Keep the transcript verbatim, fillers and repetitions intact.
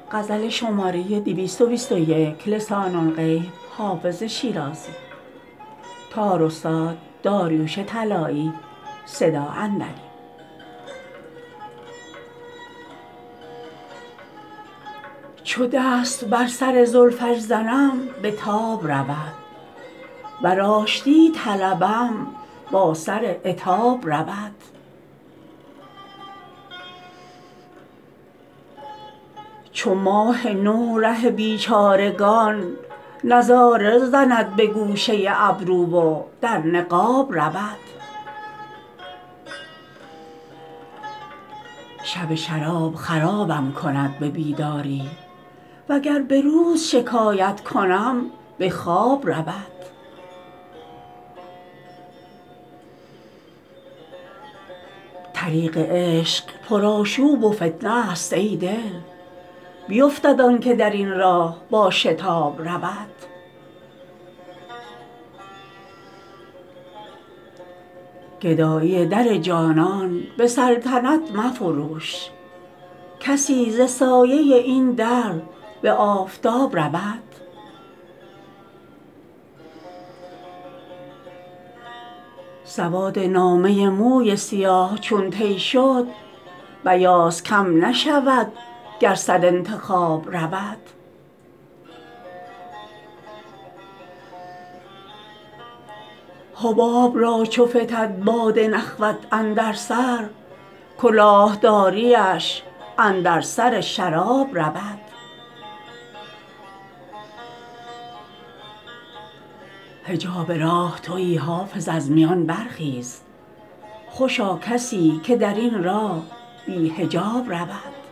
غزل شماره دویست و بیست و یک لسان الغیب حافظ شیرازی. تار استاد داریوش طلایی. صدا اندری. چو دست بر سر زلفش زنم به تاب رود، ور آشتی طلبم با سر عتاب رود. چو ماه نو ره بیچارگان نظاره زند به گوشه ابرو و در نقاب رود. شب شراب خرابم کند به بیداری، وگر به روز شکایت کنم به خواب رود. طریق عشق پرآشوب و فتنه است ای دل، بیفتد آن که در این راه با شتاب رود. گدایی در جانان به سلطنت مفروش، کسی ز سایه این در به آفتاب رود. سواد نامه موی سیاه چون طی شد، بیاض کم نشود گر صد انتخاب رود. حباب را چو فتد باد نخوت اندر سر، کلاهداریش اندر سر شراب رود. حجاب راه تویی حافظ از میان برخیز، خوشا کسی که در این راه بی حجاب رود.